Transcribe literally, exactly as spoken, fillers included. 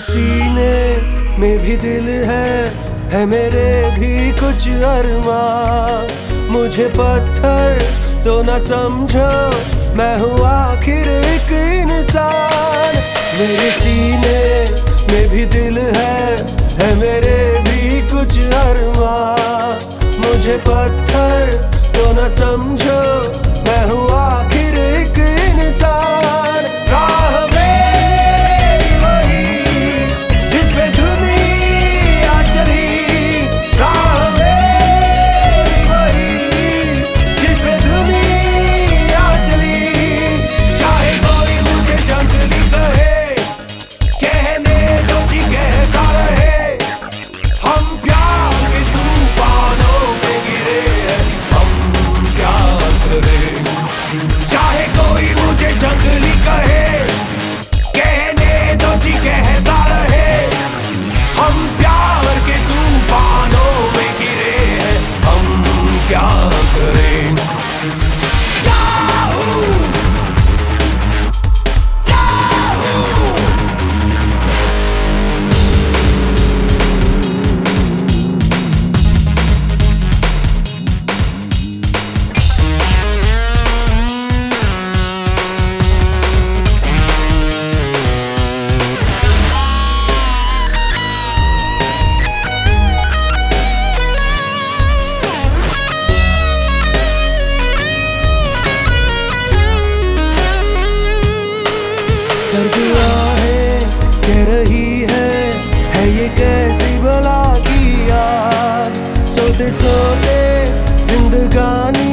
सीने में भी दिल है है मेरे भी कुछ अरमां। मुझे पत्थर तो न समझो, मैं हूँ आखिर एक इंसान। मेरे सीने में भी दिल है है मेरे भी कुछ अरमां। मुझे पत्थर तो न समझो, मैं हूँ आखिर एक इंसान। राह मेरी वही जिस पे दुनिया चली, राह मेरी वही जिस पे दुनिया चली। चाहे कोई मुझे जंगली कहे, कहने दो जी कहता रहे। हम प्यार के तूफानों में गिरे हैं, हम क्या करें। चाहे कोई मुझे जंगली कहे, कहने दो जी कहता रहे। हम प्यार के तूफानों में गिरे हैं, हम क्या करें। याहू! याहू! सर्द आहें कह रही है है ये कैसी भला की याद। सोते सोते जिंदगानी